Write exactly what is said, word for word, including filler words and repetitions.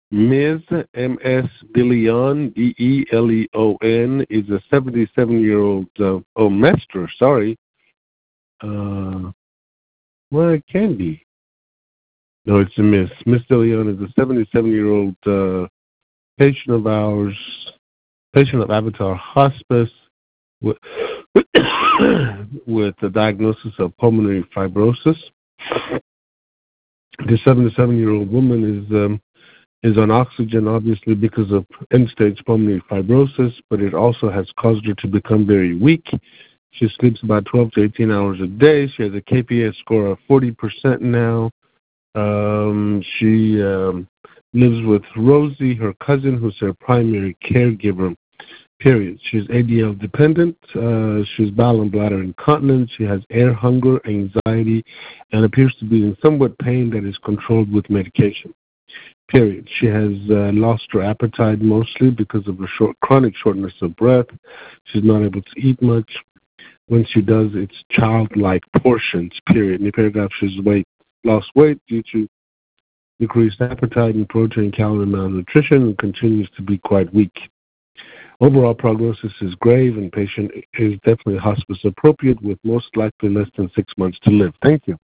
Miz M S DeLeon, D E L E O N, is a seventy-seven-year-old, uh, oh, Mester, sorry. Uh, well, it can be. No, it's a Miss. Miss DeLeon is a seventy-seven-year-old uh, patient of ours, patient of Avatar Hospice with, with a diagnosis of pulmonary fibrosis. The seventy-seven-year-old woman is um, is on oxygen, obviously, because of end-stage pulmonary fibrosis, but it also has caused her to become very weak. She sleeps about twelve to eighteen hours a day. She has a K P S score of forty percent now. Um, she um, lives with Rosie, her cousin, who's her primary caregiver, period. She's A D L dependent. Uh, she's bowel and bladder incontinent. She has air hunger, anxiety, and appears to be in somewhat pain that is controlled with medication. Period. She has uh, lost her appetite mostly because of her short, chronic shortness of breath. She's not able to eat much. When she does, it's childlike portions. Period. In the paragraph, she's weight, lost weight due to decreased appetite and protein, calorie malnutrition, and continues to be quite weak. Overall prognosis is grave, and patient is definitely hospice appropriate, with most likely less than six months to live. Thank you.